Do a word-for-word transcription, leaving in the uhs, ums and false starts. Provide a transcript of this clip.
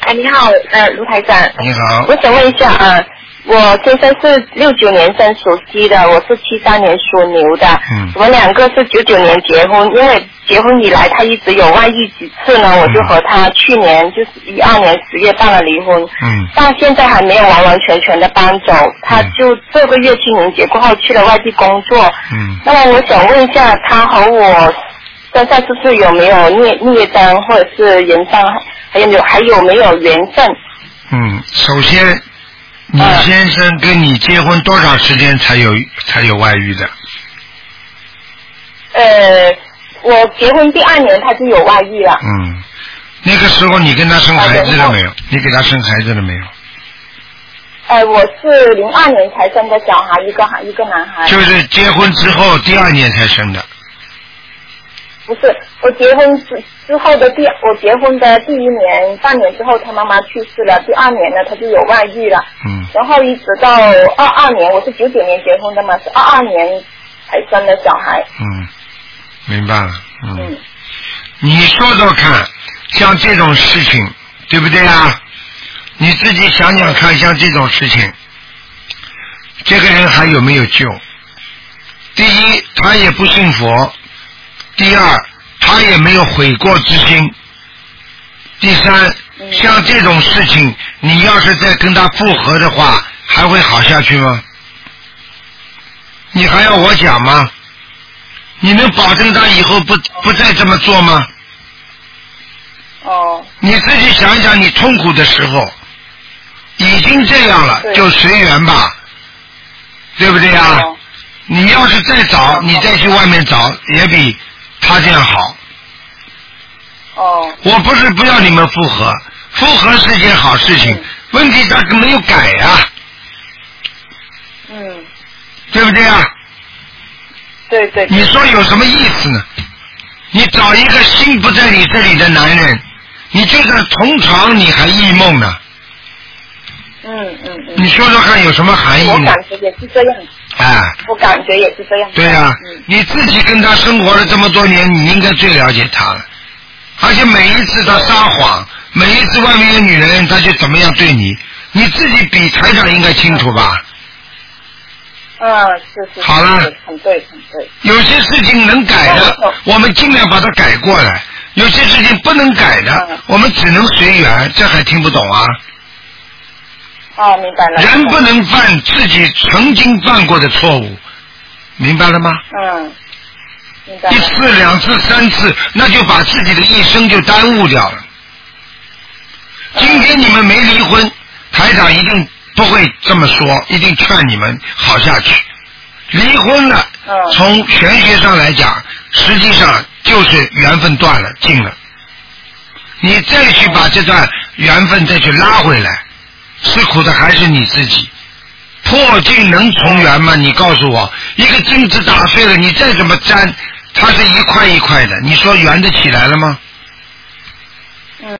哎，你好，呃，卢台长。 你好。 我想问一下啊、呃，我先生是六九年生属鸡的，我是七三年属牛的。 嗯。 我们两个是九九年结婚，因为结婚以来他一直有外遇几次呢，我就和他去年就是一二年十月办了离婚。 嗯。 到现在还没有完完全全的搬走，他就这个月清明节过后去了外地工作。 嗯。 那么我想问一下，他和我身上是不是有没有孽孽障或者是人上？还有没有还有没有缘分？ 嗯，首先，你先生跟你结婚多长时间才有才有外遇的？ 呃，我结婚第二年他就有外遇了。 嗯，那个时候你跟他生孩子了没有？你给他生孩子了没有？ 呃，我是零二年才生的小孩，一个孩一个男孩。 就是结婚之后第二年才生的。 不是，我结婚之之后的第我结婚的第一年半年之后，他妈妈去世了，第二年呢他就有外遇了。 嗯。 然后一直到二二年，我是九九年结婚的嘛，是二二年才生的小孩。 嗯，明白了。嗯。嗯你说说看，像这种事情，对不对啊？你自己想想看，像这种事情，这个人还有没有救？第一，他也不信佛。第二，他也没有悔过之心。第三，像这种事情，你要是再跟他复合的话，还会好下去吗？你还要我讲吗？你能保证他以后不不再这么做吗？ 哦。 你自己想一想，你痛苦的时候，已经这样了，就随缘吧，对不对呀？哦、你要是再找，你再去外面找，也比他这样好。 哦。 我不是不要你们复合，复合是一件好事情，嗯、问题他没有改啊。 嗯。 对不对啊？ 对对。 你说有什么意思呢？你找一个心不在你这里的男人，你就算同床你还异梦呢。 嗯嗯嗯。 你说说看有什么含义呢？ 我感觉也是这样。 哎。 我感觉也是这样。 对呀、啊嗯，你自己跟他生活了这么多年，你应该最了解他了。而且每一次他撒谎，每一次外面有女人，他就怎么样对你，你自己比台长应该清楚吧？ 嗯，是是。 好了。 很对，很对。 有些事情能改的，我们尽量把它改过来；有些事情不能改的，嗯、我们只能随缘。这还听不懂啊？ 哦，明白了。 人不能犯自己曾经犯过的错误，明白了吗？ 嗯，明白了。 一次、两次、三次，那就把自己的一生就耽误掉了。嗯、今天你们没离婚，台长一定不会这么说，一定劝你们好下去。离婚了，嗯、从玄学上来讲，实际上就是缘分断了，尽了。你再去把这段缘分再去拉回来。吃苦的还是你自己，破镜能重圆吗？你告诉我，一个镜子打碎了，你再怎么粘，它是一块一块的，你说圆得起来了吗？